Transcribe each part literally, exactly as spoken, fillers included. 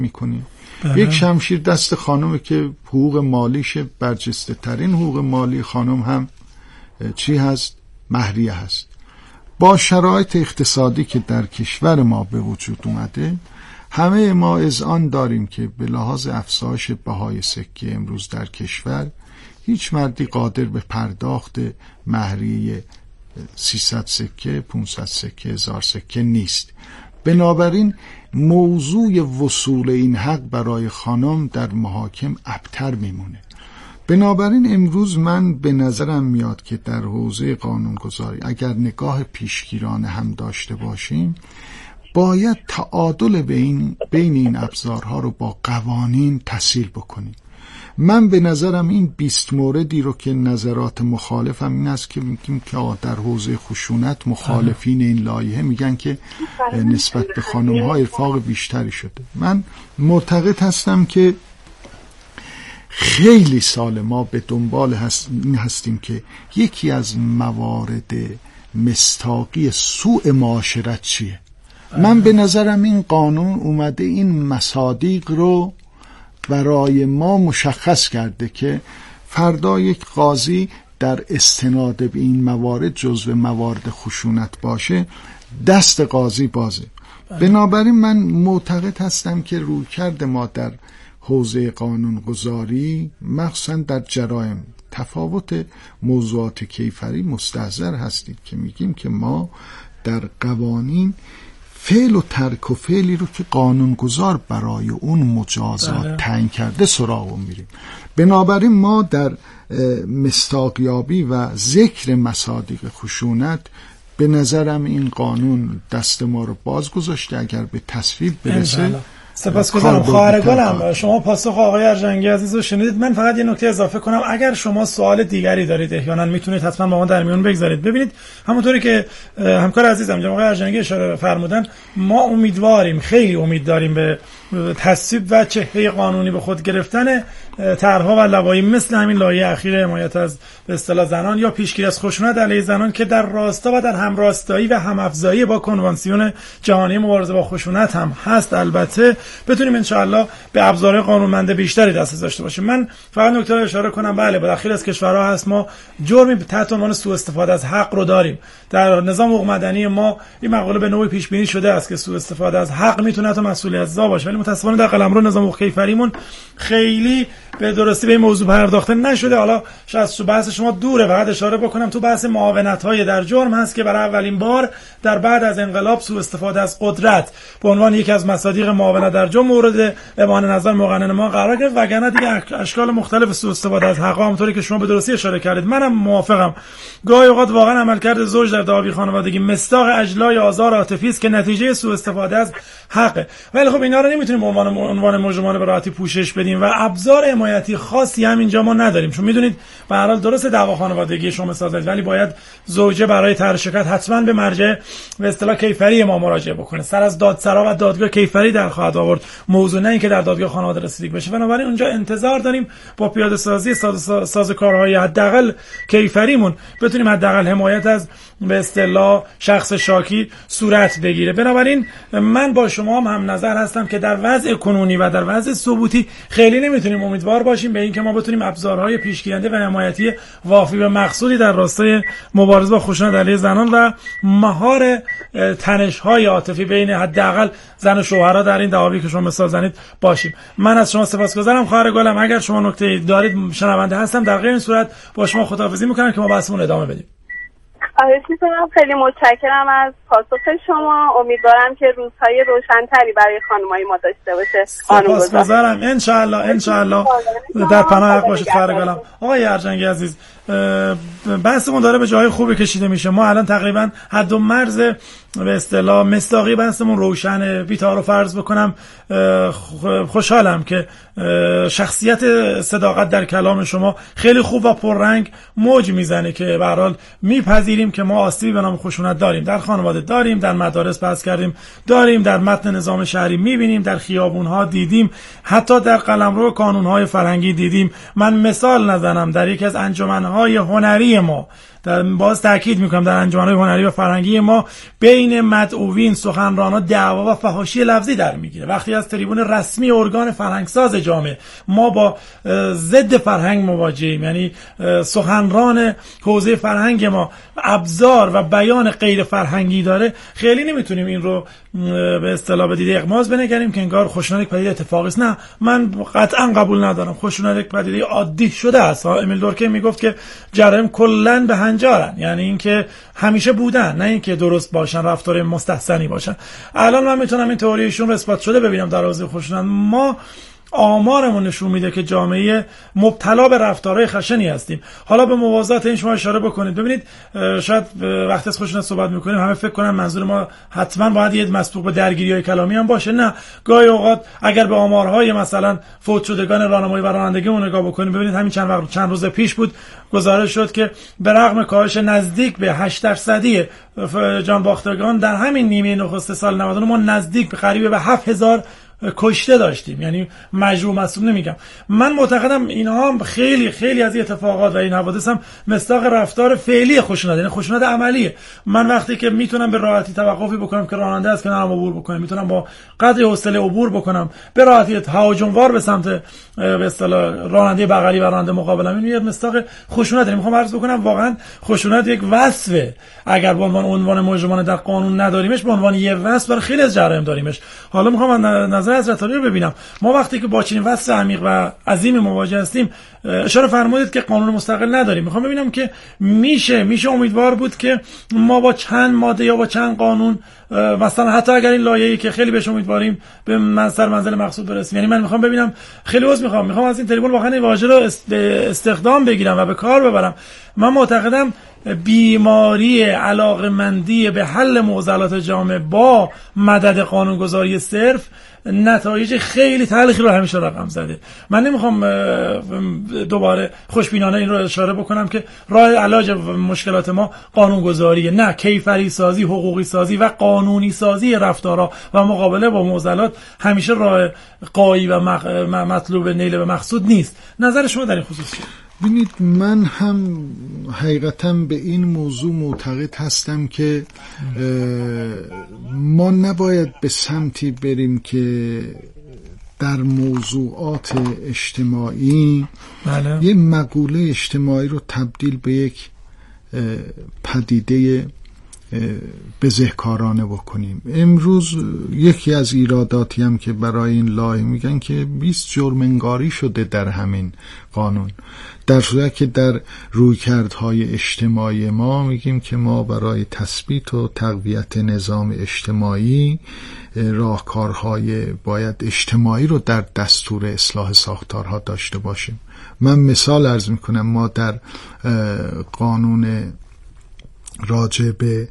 میکنیم. یک شمشیر دست خانومه که حقوق مالیش برجسته ترین حقوق مالی خانم هم چی هست؟ مهریه هست. با شرایط اقتصادی که در کشور ما به وجود اومده، همه ما اذعان داریم که به لحاظ افزایش بهای سکه امروز در کشور هیچ مردی قادر به پرداخت مهریه سیصد سکه، پانصد سکه، هزار سکه نیست. بنابراین موضوع وصول این حق برای خانم در محاکم ابتر میمونه. بنابراین امروز من به نظرم میاد که در حوزه قانونگذاری اگر نگاه پیشگیرانه هم داشته باشیم، باید تعادل بین بین این ابزارها رو با قوانین تسهیل بکنیم. من به نظرم این بیست موردی رو که نظرات مخالفم این است که میگیم که در حوزه خشونت مخالفین این لایحه میگن که نسبت به خانم‌ها ارفاق بیشتری شده. من معتقد هستم که خیلی سال ما به دنبال هست این هستیم که یکی از موارد مصداقی سوء معاشرت چیه. من به نظرم این قانون اومده این مصادیق رو برای ما مشخص کرده که فردا یک قاضی در استناد به این موارد جزو موارد خشونت باشه، دست قاضی بازه. بنابراین من معتقد هستم که رویکرد ما در حوزه قانونگذاری مخصوصا در جرایم تفاوت موضوعات کیفری مستحضر هستید که میگیم که ما در قوانین فعل و ترک و فعلی رو که قانونگذار برای اون مجازات تعیین کرده سراغ میریم. بنابراین ما در مصداقیابی و ذکر مصادیق خشونت به نظرم این قانون دست ما رو باز گذاشته. اگر به تصویب برسه سپاسگزارم. خواهر گلم، شما پاسخ آقای ارجنگی عزیز رو شنیدید. من فقط یه نکته اضافه کنم، اگر شما سوال دیگری دارید احیانا میتونید حتما با ما در میون بگذارید. ببینید همونطوری که همکار عزیزم جناب آقای ارجنگی اشاره فرمودن، ما امیدواریم، خیلی امید داریم به تصویب و چهره قانونی به خود گرفتن طرح‌ها و لوایح مثل همین لایحه اخیر حمایت از به اصطلاح زنان یا پیشگیری از خشونت علیه زنان که در راستا و در همراستایی و همافزایی با کنوانسیون جهانی مبارزه با خشونت هم هست. البته بتونیم ان شاءالله به ابزار قانونمند بیشتری دست داشته باشیم. من فقط نکته رو اشاره کنم، بله با داخل از کشورها هست ما جرمی تحت عنوان سوء استفاده از حق رو داریم. در نظام حقوق مدنی ما این مقوله به نوعی پیش بینی شده است که سوء استفاده از حق میتونه تا مسئولیت‌زا باشه، ولی متأسفانه در قلمرو نظام حقوق کیفریمون خیلی به درستی به این موضوع پرداخته نشده. حالا شاید تو بحث شما دوره، فقط اشاره بکنم تو بحث معاونت‌های در جرم هست که برای اولین بار در بعد از انقلاب سوء استفاده از قدرت به عنوان یکی از مصادیق معاونت در جرم مورد اعمال نظر مقنن ما قرار گرفت، وگرنه دیگه اشکال مختلف سوء استفاده از حق همونطوری که شما به درستی اشاره کردید منم موافقم. گاهی اوقات واقعا عملکرد زوج در دعاوی خانوادگی مصداق اجلای آزار عاطفی است که نتیجه سوء استفاده از حقه، ولی خب اینا رو نمیتونیم به عنوان عنوان مجرمانه به راحتی پوشش بدیم و ابزار حمایتی خاصی هم اینجا ما نداریم. چون میدونید به هر حال درست دعوا خانوادگی شما مثال زدید، ولی باید زوجه برای طرح شکایت حتما به مرجع به اصطلاح کیفری ما مراجعه بکنه. سر از دادسرا و دادگاه کیفری در خواهد آورد، موضوع نه اینکه در دادگاه خانواده رسیدگی بشه. بنابراین اونجا انتظار داریم با پیاده سازی ساز سازوکارهای حداقل کیفریمون بتونیم حداقل حمایت از به اصطلاح شخص شاکی صورت بگیره. بنابراین من با شما هم, هم نظر هستم که در وضع کنونی و در وضع ثبوتی خیلی نمیتونیم امیدوار باشیم به اینکه ما بتونیم ابزارهای پیشگیرنده و حمایتی وافی به مقصودی در راستای مبارزه با خشونت علیه زنان و مهار تنش‌های عاطفی بین حداقل زن و شوهرها در این دعاوی که شما مثال زنید باشیم. من از شما سپاسگزارم خواهر گلم. اگر شما نکته دارید شنونده هستم، در غیر این صورت با شما خداحافظی میکنم که ما بحثمون ادامه بدیم. خواهش می‌کنم. خیلی متشکرم از پاسخ شما. امیدوارم که روزهای روشن‌تری برای خانم‌های ما داشته باشه. سپاسگزارم. ان شاء الله ان شاء الله در پناه حق باشید خواهر گلم. آقای ارجنگی عزیز، بحثمون داره به جای خوبی کشیده میشه. ما الان تقریبا حد و مرز به اصطلاح مصداقی بحثمون روشنه. بی‌تا رو فرض بکنم خوشحالم که شخصیت صداقت در کلام شما خیلی خوب و پررنگ موج میزنه که به هر حال میپذیریم که ما آسیبی به نام خشونت داریم، در خانواده داریم، در مدارس بحث کردیم داریم، در متن نظام شهری میبینیم، در خیابونها دیدیم، حتی در قلمرو قانونهای فرهنگی دیدیم. من مثال نزنم، در یکی از انجمنهای هنری ما در باز تاکید میکنم در انجمن‌های هنری و فرهنگی ما بین مدعوین سخنران‌ها دعوا و فحاشی لفظی در میگیره. وقتی از تریبون رسمی ارگان فرهنگساز جامعه ما با ضد فرهنگ مواجهیم، یعنی سخنران حوزه فرهنگ ما ابزار و بیان غیر فرهنگی داره، خیلی نمیتونیم این رو به اصطلاح به دیده اغماض بنگریم که انگار خشونت یک پدیده اتفاقی است. نه، من قطعا قبول ندارم. خشونت یک پدیده عادی شده است. امیل دورکیم میگفت که جرایم کلا به هنجارن، یعنی اینکه همیشه بودن، نه اینکه درست باشن، رفتار مستحسنی باشن. الان من میتونم این تئوری ایشون رو اثبات شده ببینم در حوزه خشونت. ما آمارمون نشون میده که جامعه مبتلا به رفتارهای خشنی هستیم. حالا به موازات این شما اشاره بکنید. ببینید شاید وقتی از خشونت صحبت میکنیم همه فکر کنن منظور ما حتما باید یه مسبوق به درگیری‌های کلامی هم باشه. نه، گاهی اوقات اگر به آمارهای مثلا فوت شدگان راهنمایی و رانندگیمون نگاه بکنیم، ببینید همین چند وقت چند روز پیش بود گزارش شد که به رغم کاهش نزدیک به هشت درصدی جان باختگان در همین نیمه نخست سال نود و نه ما نزدیک به قریب به هفت هزار کشته داشتیم. یعنی مجروح مصدوم نمیگم. من معتقدم اینها خیلی خیلی از این اتفاقات و این حوادث هم مصداق رفتار فعلی خشونت، یعنی خشونت عملیه. من وقتی که میتونم به راحتی توقفی بکنم که راننده از کنارم عبور بکنه، میتونم با قدر حوصله عبور بکنم، به راحتی تهاجموار به سمت به اصطلاح راننده بغلی و راننده مقابلم، این یه مصداق خشونت. میخوام عرض بکنم واقعا خشونت یک وصفه. اگر به عنوان عنوان مجرمانه در قانون نداریمش، به عنوان یه وصف برای خیلی از جرایم داریمش. حالا میخوام نظر حضرت عالی رو ببینم. ما وقتی که با چنین وصف عمیق و عظیم مواجه هستیم، اشاره فرمودید که قانون مستقل نداریم. میخوام ببینم که میشه میشه امیدوار بود که ما با چند ماده یا با چند قانون، مثلا حتی اگر این لایه‌ای که خیلی بهش امیدواریم به منظر منزل مقصود برسیم. یعنی من میخوام ببینم، خیلی عذر میخوام میخوام از این تریبون واقعا این واژه رو استخدام بگیرم و به کار ببرم. من معتقدم بیماری علاقمندی به حل معضلات جامعه با مدد قانونگذاری صرف نتایج خیلی تلخی رو همیشه رقم زده. من نمیخوام دوباره خوشبینانه این رو اشاره بکنم که راه علاج مشکلات ما قانونگذاریه. نه، کیفری سازی، حقوقی سازی و قانونی سازی رفتارها و مقابله با معضلات همیشه راه قایی و مطلوب نیل به مقصود نیست. نظر شما در این خصوص چیه؟ ببینید، من هم حقیقتا به این موضوع معتقد هستم که ما نباید به سمتی بریم که در موضوعات اجتماعی بله. یه مقوله اجتماعی رو تبدیل به یک پدیده بزهکارانه بکنیم. امروز یکی از ایراداتی هم که برای این لایحه میگن که بیست جرم انگاری شده در همین قانون، در صورتی که در رویکردهای اجتماعی ما میگیم که ما برای تثبیت و تقویت نظام اجتماعی راهکارهای باید اجتماعی رو در دستور اصلاح ساختارها داشته باشیم. من مثال عرض میکنم، ما در قانون راجع به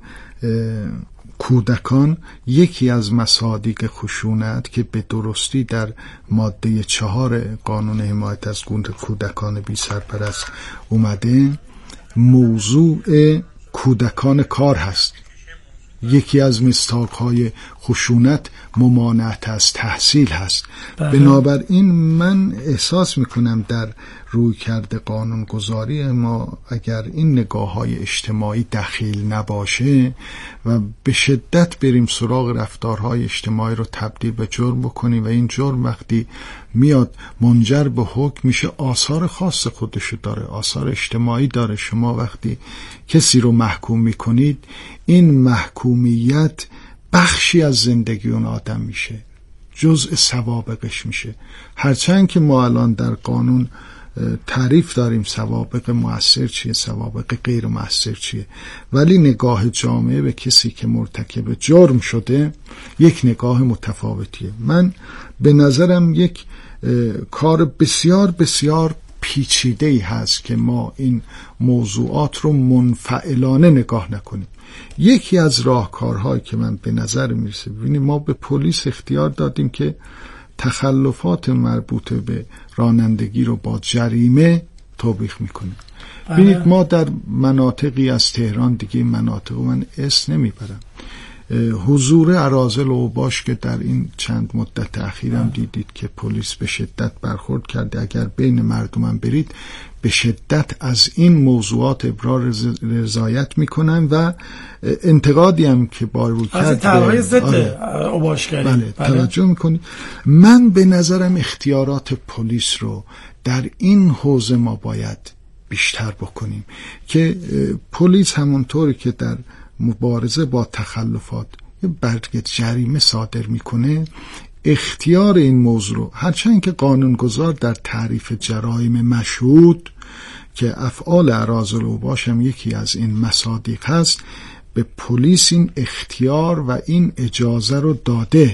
کودکان یکی از مصادیق خشونت که به درستی در ماده چهار قانون حمایت از کودکان بی سرپرست اومده، موضوع کودکان کار هست. یکی از مصداق‌های خشونت ممانعت از تحصیل هست. بنابراین من احساس میکنم در رویکرد قانونگذاری ما اگر این نگاه‌های اجتماعی دخیل نباشه و به شدت بریم سراغ رفتارهای اجتماعی رو تبدیل به جرم بکنیم و این جرم وقتی میاد منجر به حکم میشه، آثار خاص خودشو داره، آثار اجتماعی داره. شما وقتی کسی رو محکوم میکنید، این محکومیت بخشی از زندگی اون آدم میشه، جزء سوابقش میشه. هرچند که ما الان در قانون تعریف داریم سوابق مؤثر چیه، سوابق غیر مؤثر چیه، ولی نگاه جامعه به کسی که مرتکب جرم شده یک نگاه متفاوتیه. من به نظرم یک کار بسیار بسیار پیچیده‌ای هست که ما این موضوعات رو منفعلانه نگاه نکنیم. یکی از راهکارهایی که من به نظر میرسه، ببینید ما به پلیس اختیار دادیم که تخلفات مربوط به رانندگی رو با جریمه توبیخ میکنیم. ببینید ما در مناطقی از تهران، دیگه مناطق من اسم نمیبرم، حضور اراذل و اوباش که در این چند مدت اخیرم دیدید که پلیس به شدت برخورد کرده، اگر بین مردمم برید به شدت از این موضوعات ابراز رضایت میکنن و انتقادی هم که با روی کرد طرحهای ضد اوباش کردن. بله, بله توجه میکنی. من به نظرم اختیارات پلیس رو در این حوزه ما باید بیشتر بکنیم که پلیس همونطوری که در مبارزه با تخلفات یه برگ جریمه صادر میکنه، اختیار این موضوع رو، هرچند که قانونگذار در تعریف جرایم مشهود که افعال اراذل و اوباش هم یکی از این مصادیق هست، به پلیس این اختیار و این اجازه رو داده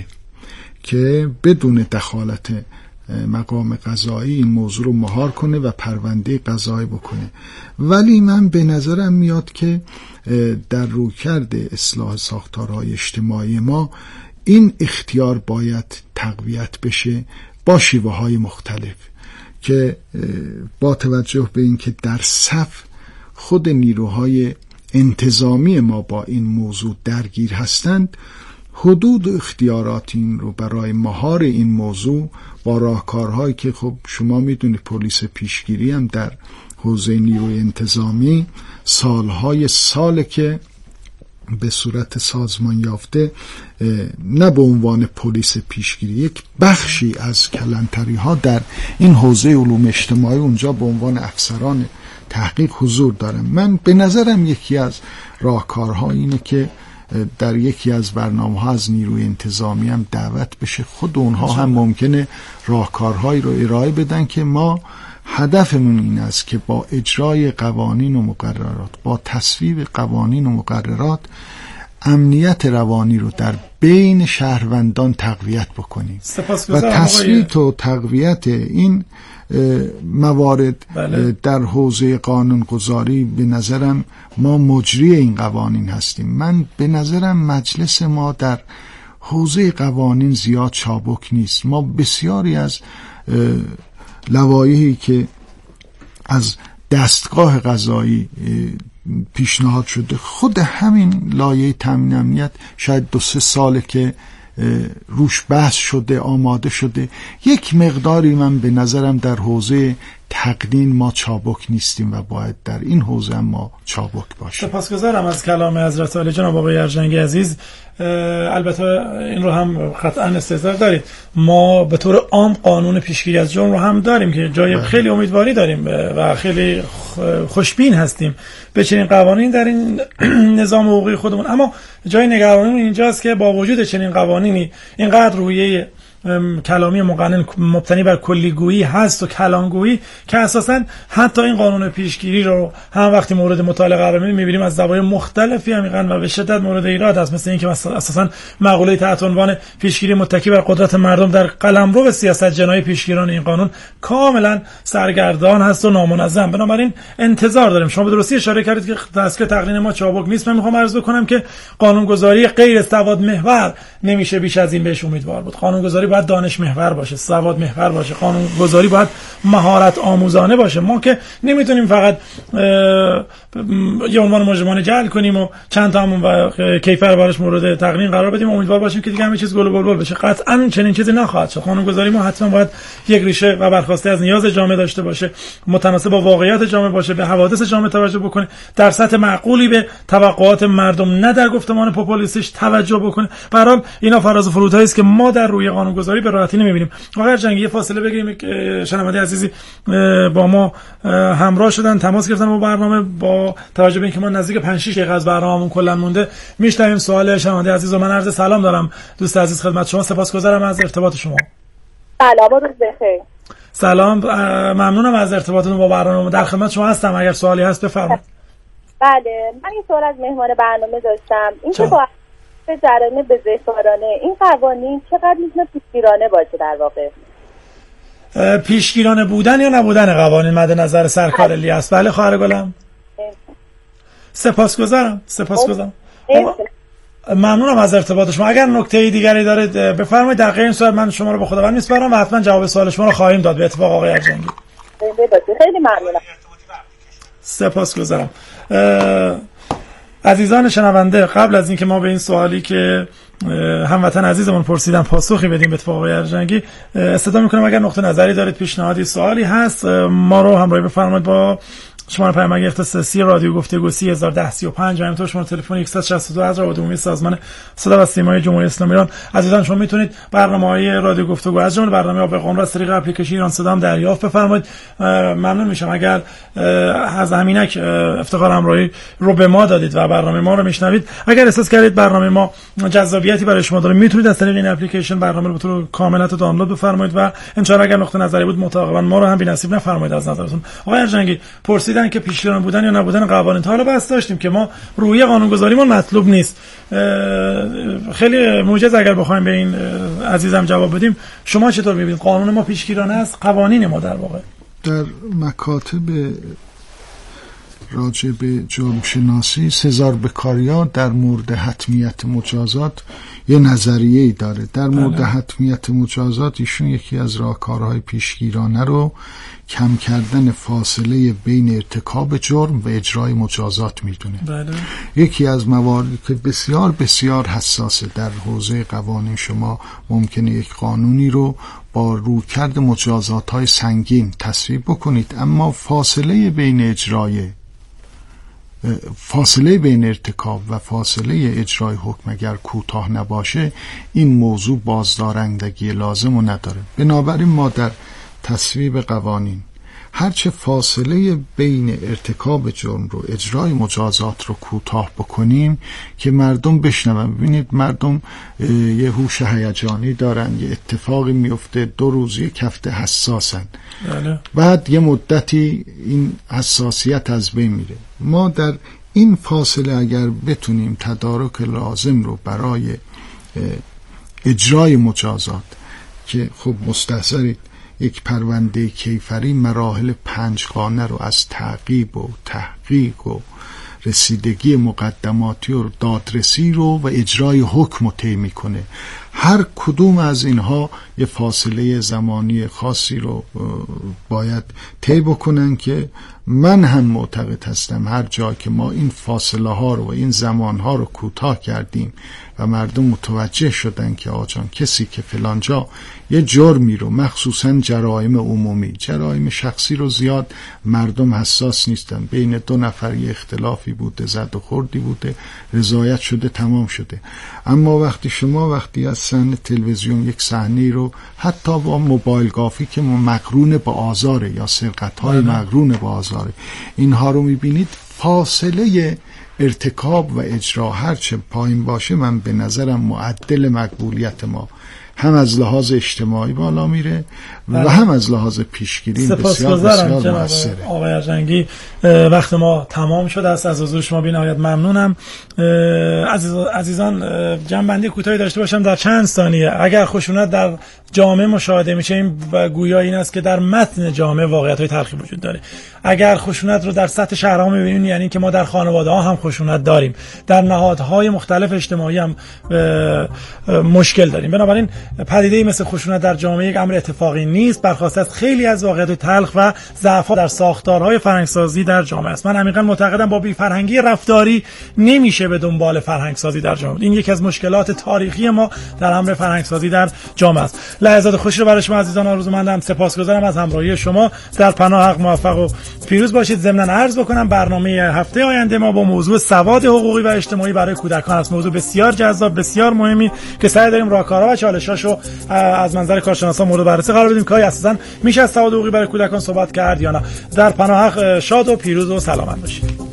که بدون دخالت مقام قضایی این موضوع رو مهار کنه و پرونده قضایی بکنه. ولی من به نظرم میاد که در رویکرد اصلاح ساختارهای اجتماعی ما این اختیار باید تقویت بشه با شیوه های مختلف که با توجه به اینکه در صف خود نیروهای انتظامی ما با این موضوع درگیر هستند، حدود اختیارات این رو برای مهار این موضوع با راهکارهایی که خب شما میدونید پلیس پیشگیری هم در حوزه نیروی انتظامی سالهای ساله که به صورت سازمان یافته، نه به عنوان پلیس پیشگیری، یک بخشی از کلانتری ها در این حوزه علوم اجتماعی اونجا به عنوان افسران تحقیق حضور دارن. من به نظرم یکی از راهکارها اینه که در یکی از برنامه‌ها از نیروی انتظامی هم دعوت بشه، خود اونها هم ممکنه راهکارهایی رو ارائه بدن که ما هدفمون این است که با اجرای قوانین و مقررات، با تصویب قوانین و مقررات، امنیت روانی رو در بین شهروندان تقویت بکنیم و تثبیت و تقویت این موارد بله. در حوزه قانونگذاری به نظرم ما مجری این قوانین هستیم. من به نظرم مجلس ما در حوزه قوانین زیاد چابک نیست. ما بسیاری از لوایحی که از دستگاه قضایی پیشنهاد شده، خود همین لایحه تامین امنیت شاید دو سه ساله که روش بحث شده، آماده شده. یک مقداری من به نظرم در حوزه تقنین ما چابک نیستیم و باید در این حوزه ما چابک باشیم. سپاسگزارم از کلام حضرت عالی جناب آقای ارجنگی عزیز. البته این رو هم قطعا استحضار دارید، ما به طور عام قانون پیشگیری از جرم رو هم داریم که جای خیلی امیدواری داریم و خیلی خوشبین هستیم به چنین قوانین در این نظام حقوقی خودمون. اما جای نگرانی اینجاست که با وجود چنین قوانینی اینقدر رویه کلامی مقنن مبتنی بر کلیگویی هست و کلانگویی که اساساً حتی این قانون پیشگیری رو هم وقتی مورد مطالعه قرار می‌بینیم از زوایای مختلفی عمیقاً و به شدت مورد ایراد است، مثل اینکه اساساً مقوله تحت عنوان پیشگیری متکی بر قدرت مردم در قلمرو به سیاست جنایی پیشگیران این قانون کاملاً سرگردان هست و نامنظم. بنابراین انتظار داریم. شما به درستی اشاره کردید که دستگاه تقنین ما چابک نیست. من می‌خوام عرض بکنم که قانونگذاری غیر سواد محور نمیشه بیش از این بهش امیدوار بود. قانونگذاری باید دانش محور باشه، سواد محور باشه، قانون گذاری باید مهارت آموزانه باشه. ما که نمیتونیم فقط یه عنوان مجرمانه جعل کنیم و چند تا همون و کیفر براش مورد تقنین قرار بدیم، امیدوار باشیم که دیگه همه چیز گل و بلبل بشه. قطعا چنین چیزی نخواهد شد. قانون گذاری ما حتما باید یک ریشه و برخواسته از نیاز جامعه داشته باشه، متناسب با واقعیت جامعه باشه، به حوادث جامعه توجه بکنه، در سطح معقولی به توقعات مردم نه در گفتمان پوپولیستیش توجه بکنه. به هر حال اینا فراز و فرودهایی است که ما در روی قانون گذاری به راحتی نمی‌بینیم. آقای ارجنگی یه فاصله بگیریم. شنونده عزیزی با ما همراه شدن، تماس گرفتن با برنامه. با توجه به اینکه ما نزدیک پنج شش دقیقه از برنامه‌مون کلا مونده، میشنویم سوال شنونده عزیز و من عرض سلام دارم دوست عزیز خدمت شما. سپاسگزارم از ارتباط شما. سلام و روز بخیر. سلام، ممنونم از ارتباطتون با برنامه. در خدمت شما هستم، اگر سوالی هست بفرمایید. بله، من یه سوال از مهمان برنامه داشتم. این که با به جرایم بزهکارانه این قوانین چقدر میتونه پیشگیرانه باشه در واقع؟ پیشگیرانه بودن یا نبودن قوانین مد نظر سرکار الیاس؟ بله خواهر گلم. سپاسگزارم. سپاسگزارم. ممنونم از ارتباط شما. اگر نکته دیگری دارید بفرمایید. در غیر این صورت من شما رو به خداوند میسپارم و حتما جواب سوال شما رو خواهیم داد به اتفاق آقای ارجنگی. خیلی ممنونم. سپاسگزارم. عزیزان شنونده، قبل از اینکه ما به این سوالی که هموطن عزیزمون پرسیدن پاسخی بدیم به اتفاق آقای ارجنگی، استدعا میکنم اگر نقطه نظری دارید، پیشنهادی، سوالی هست، ما رو همراهی بفرمایید با شماره پیامک اختصاصی رادیو گفتگو سه هزار و ده سی و پنج و همینطور شماره تلفن صد و شصت و دو از رابطه عمومی سازمان صدا و سیمای جمهوری اسلامی ایران. عزیزان شما میتونید برنامه‌های رادیو گفتگو از جمله برنامه آب قانون از طریق اپلیکیشن ایران صدا هم دریافت بفرمایید. ممنون میشم اگر از همینک افتخار همراهی رو به ما دادید و برنامه ما رو میشنوید. اگر احساس کردید برنامه ما جذابیتی برای شما داره، میتونید از طریق این اپلیکیشن برنامه رو به طور کامل دانلود بفرمایید و ان شاء الله اگر نقطه نظری بود متعاقبا ما رو هم بی‌نصیب نفرمایید از نظرتون. آقای ارجنگی پرسیدن که پیشگیران بودن یا نبودن قوانین، تا حالا بحث داشتیم که ما روی قانونگذاریمون مطلوب نیست. خیلی موجز اگر بخوایم به این عزیزم جواب بدیم، شما چطور می‌بینید قانون ما پیشگیرانه است، قوانین ما در واقع؟ در مکاتب راجع به جرم شناسی سزار بکاریا در مورد حتمیت مجازات یه نظریه‌ای داره. در مورد حتمیت مجازات ایشون یکی از راهکارهای پیشگیرانه رو کم کردن فاصله بین ارتکاب جرم و اجرای مجازات میدونه. بله. یکی از مواردی که بسیار بسیار حساسه در حوزه قوانین، شما ممکنه یک قانونی رو با رویکرد مجازات‌های سنگین تصویب بکنید، اما فاصله بین اجرای فاصله بین ارتکاب و فاصله اجرای حکم اگر کوتاه نباشه، این موضوع بازدارندگی لازم رو نداره. بنابراین ما در تصویب قوانین هرچه فاصله بین ارتکاب جرم رو، اجرای مجازات رو کوتاه بکنیم که مردم بشنون. ببینید مردم یه هوش هیجانی دارن، یه اتفاقی میفته، دو روز یک هفته حساسن، بله. بعد یه مدتی این حساسیت از بین میره. ما در این فاصله اگر بتونیم تدارک لازم رو برای اجرای مجازات، که خب مستحضرید یک پرونده کیفری مراحل پنجگانه رو از تعقیب و تحقیق و رسیدگی مقدماتی و دادرسی رو و اجرای حکم رو طی میکنه. هر کدوم از اینها یه فاصله زمانی خاصی رو باید طی بکنن که من هم معتقد هستم هر جا که ما این فاصله ها رو و این زمان ها رو کوتاه کردیم و مردم متوجه شدن که آجان کسی که فلانجا یه جرمی رو، مخصوصا جرایم عمومی، جرایم شخصی رو زیاد مردم حساس نیستن، بین دو نفر یه اختلافی بوده، زد و خوردی بوده، رضایت شده، تمام شده. اما وقتی شما وقتی از صحنه تلویزیون یک صحنه رو حتی با موبایل گافی که مقرون با آزاره یا سرقت‌های مقرون با آزاره، اینها رو می‌بینید، فاصله ارتکاب و اجرا هرچه پایین باشه، من به نظرم معدل مقبولیت ما هم از لحاظ اجتماعی بالا میره و هم از لحاظ پیشگیری بسیار بسیار موثره. آقای ارجنگی وقت ما تمام شده است، از حضور شما بی نهایت ممنونم. عزیز عزیزان جنبندی کوتاهی داشته باشم در چند ثانیه. اگر خشونت در جامعه مشاهده میشه، این و گویا این است که در متن جامعه واقعیت‌های تلخی وجود داره. اگر خشونت رو در سطح شهرها می‌بینیم، یعنی که ما در خانواده‌ها هم خشونت داریم، در نهادهای مختلف اجتماعی هم مشکل داریم. بنابراین پدیده‌ای مثل خشونت در جامعه یک امر اتفاقی نیست، برخواسته از خیلی از واقعیت‌های تلخ و ضعف‌ها در ساختارهای فرهنگسازی در جامعه است. من عمیقاً معتقدم با بی‌فرهنگی رفتاری نمیشه به دنبال فرهنگسازی در جامعه. این یک از مشکلات تاریخی ما در امر فرهنگسازی در جامعه است. لحظات خوشی رو برای شما عزیزان آرزومندم. سپاسگزارم از همراهی شما. در پناه حق موفق و پیروز باشید. ضمناً عرض بکنم برنامه هفته آینده ما با موضوع سواد حقوقی و اجتماعی برای کودکان است. موضوع بسیار جذاب، بسیار مهمی که سعی داریم راهکارها و چالشاشو از منظر کارشناسان مورد بررسی قرار بدیم که اساساً میشه از سواد حقوقی برای کودکان صحبت کرد یا نه. در پناه حق شاد و پیروز و سلامت باشید.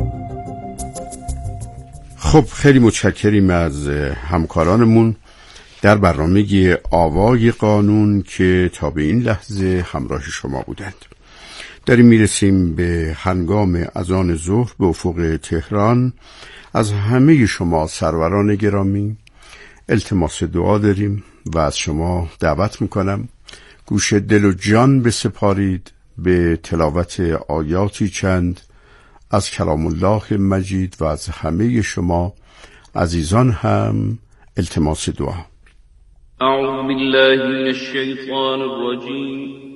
خب خیلی متشکریم از همکارانمون در برنامه آوای قانون که تا به این لحظه همراه شما بودند. داریم میرسیم به هنگام اذان ظهر به افق تهران. از همه شما سروران گرامی التماس دعا داریم و از شما دعوت میکنم گوش دل و جان بسپارید به تلاوت آیاتی چند از کلام الله مجید و از همه شما عزیزان هم التماس دعا. اعوذ بالله من الشیطان الرجیم.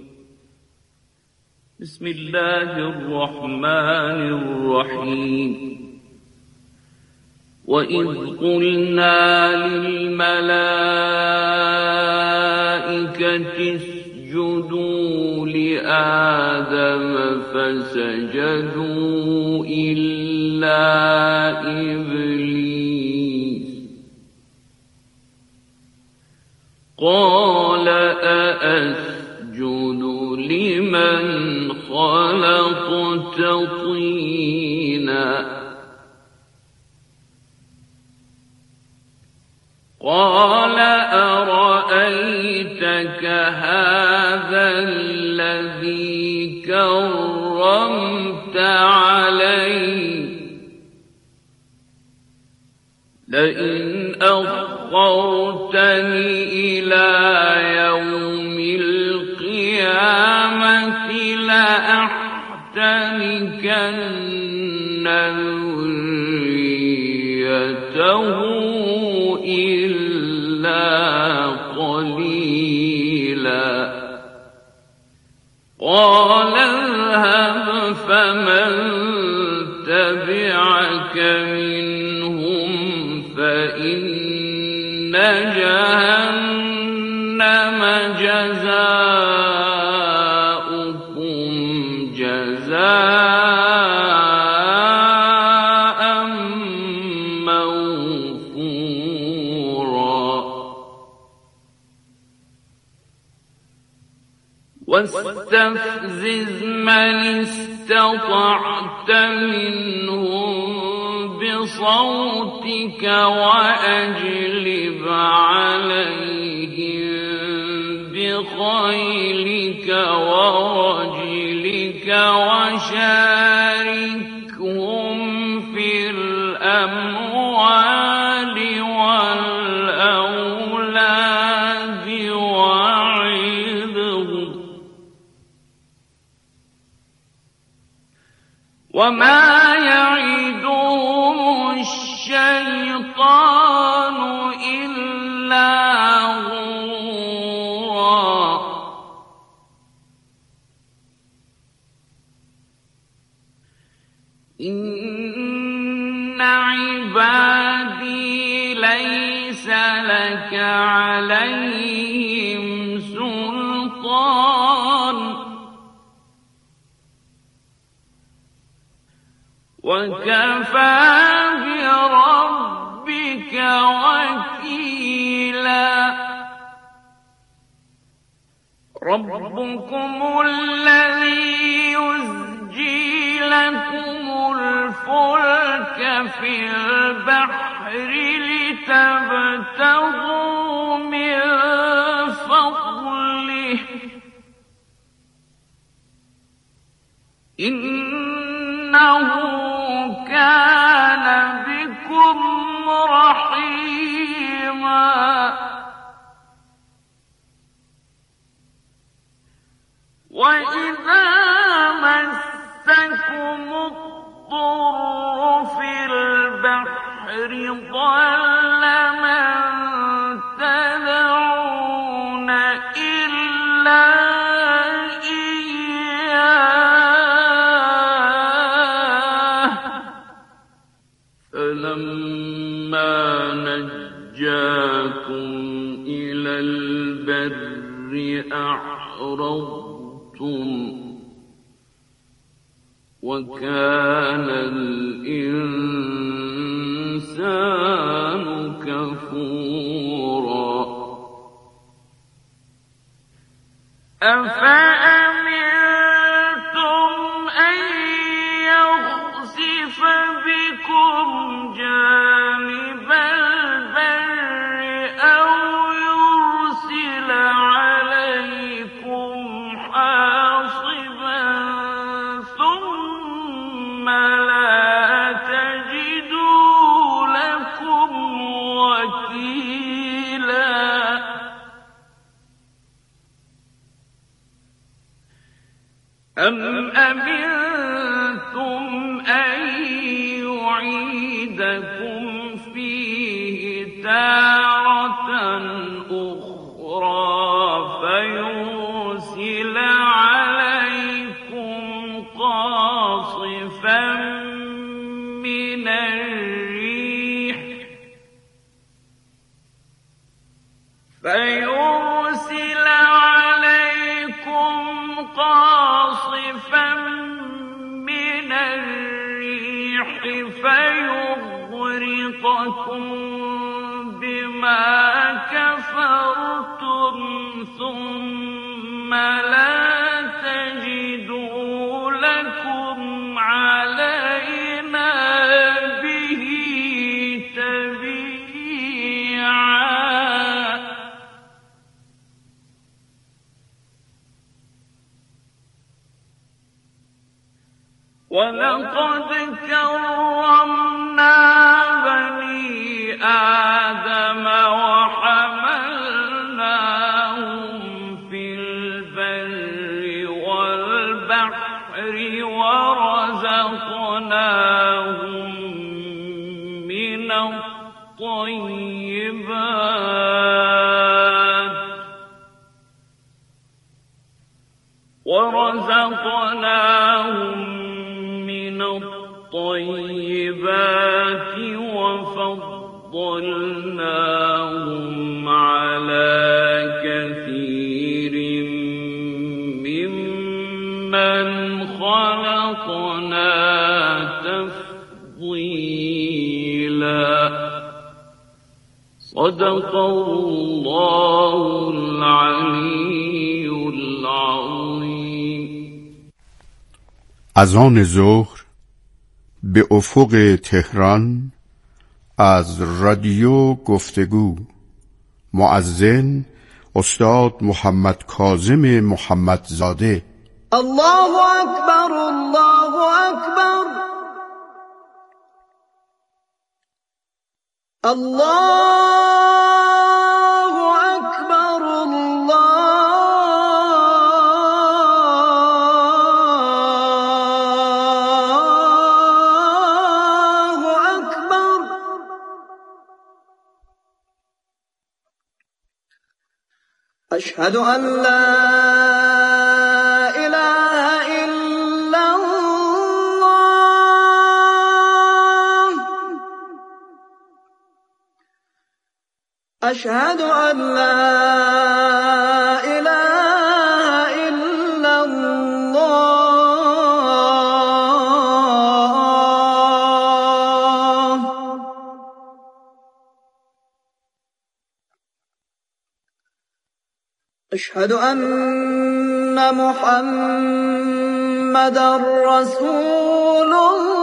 بسم الله الرحمن الرحیم. وَإِذْ قُلْنَا لِلْمَلَائِكَةِ اسْجُدُوا لِآدَمَ فَسَجَدُوا إِلَّا إِبْلِيسَ قَالَ أَأَسْجُدُ لِمَنْ خَلَقْتَ طِينًا قال أرأيتك هذا الذي كرمت علي لئن أخرتني إلى يوم القيامة لأحتنكن ذريته إلا قليلا قال اذهب فمن تبعك منهم فإن جهنم جزاؤكم جزاء واستفزز من استطعت منهم بصوتك وأجلب عليهم بخيلك ورجلك وشاركهم في الأموال والأولاد وعظهم وما يعدهم الشيطان إلا غرورا إن عبادي ليس لك عليهم سلطان وكفى بربك وكيلا ربكم الذي يزجي لكم الفلك في البحر لتبتغوا من فضله إنه كان بكم رحيما وإذا مسكم الضر في البحر ضل من تدعون إلا فلما نجاكم إلى البر أعرضتم وكان الإنسان كفورا أفأمنتم أن يخسف بكم جانب البر أو أم أمنتم أن يعيدكم فيه تارة أخرى فيرسل عليكم قاصفا من الريح فيرسل عليكم قاصفا من الريح فيغرقكم بما كفرتم ثم لا تجدوا لكم علينا به تبيعا ولقد كرمنا بني آدم وحملناهم في البر والبحر ورزقناهم من الطيبات ورزقناهم من الطيبات وفضلناهم على كثير ممن خلقنا تفضيلا. صدق الله العلي العظيم. اذان ظهر به افق تهران از رادیو گفتگو. مؤذن استاد محمد کاظم محمدزاده. الله اکبر الله اکبر الله اکبر الله اکبر. اشهد ان لا أشهد أن لا إله إلا الله. أشهد أن محمدًا رسول الله.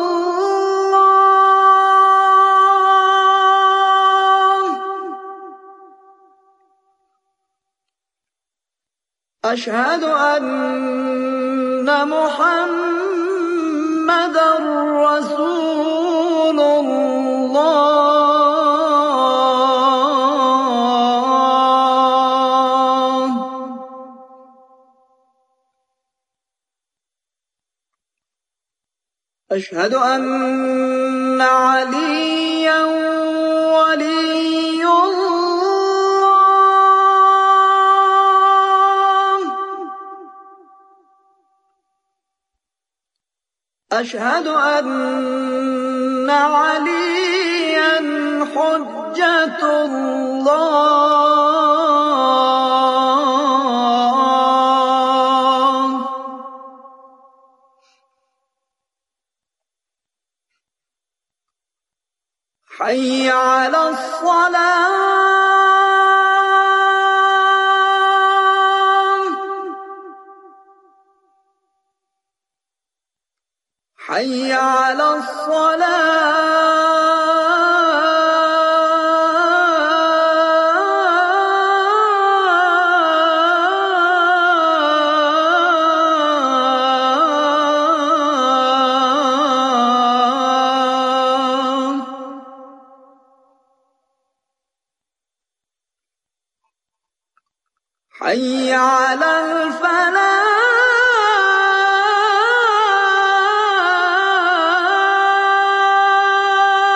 أشهد أن محمدًا رسول الله. أشهد أن عليًّا ولي الله. أشهد أن عليًّا حجة الله. حي على الصلاة. حي على الصلاة. حي على الفلاح.